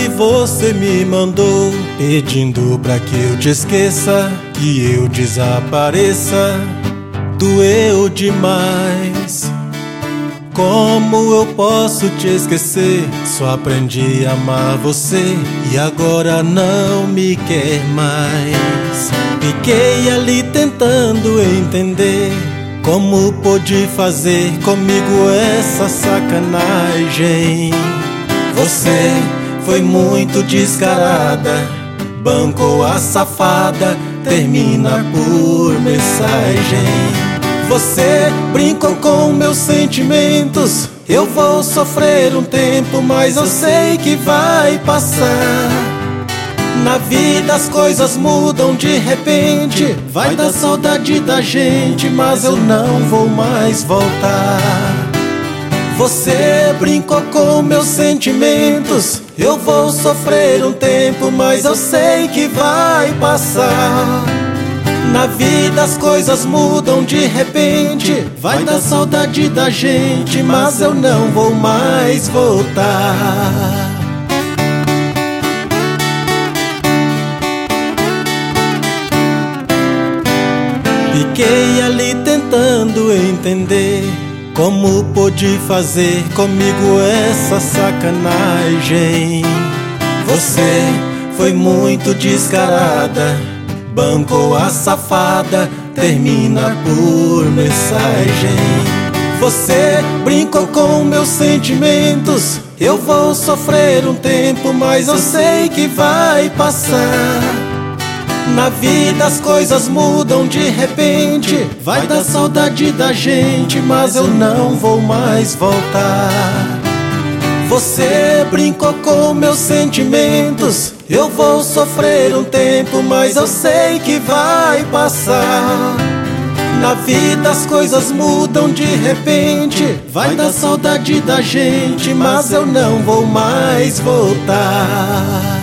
que você me mandou, pedindo pra que eu te esqueça, que eu desapareça, doeu demais. Como eu posso te esquecer? Só aprendi a amar você e agora não me quer mais. Fiquei ali tentando entender como pôde fazer comigo essa sacanagem. Você foi muito descarada, bancou a safada, termina por mensagem. Você brincou com meus sentimentos, eu vou sofrer um tempo, mas eu sei que vai passar. Na vida as coisas mudam de repente, vai dar saudade da gente, mas eu não vou mais voltar. Você brincou com meus sentimentos, eu vou sofrer um tempo, mas eu sei que vai passar. Na vida as coisas mudam de repente, vai dar saudade da gente, mas eu não vou mais voltar. Fiquei ali tentando entender como pôde fazer comigo essa sacanagem. Você foi muito descarada, bancou a safada, termina por mensagem. Você brincou com meus sentimentos, eu vou sofrer um tempo, mas eu sei que vai passar. Na vida as coisas mudam de repente, vai dar saudade da gente, mas eu não vou mais voltar. Você brincou com meus sentimentos, eu vou sofrer um tempo, mas eu sei que vai passar. Na vida as coisas mudam de repente, vai dar saudade da gente, mas eu não vou mais voltar.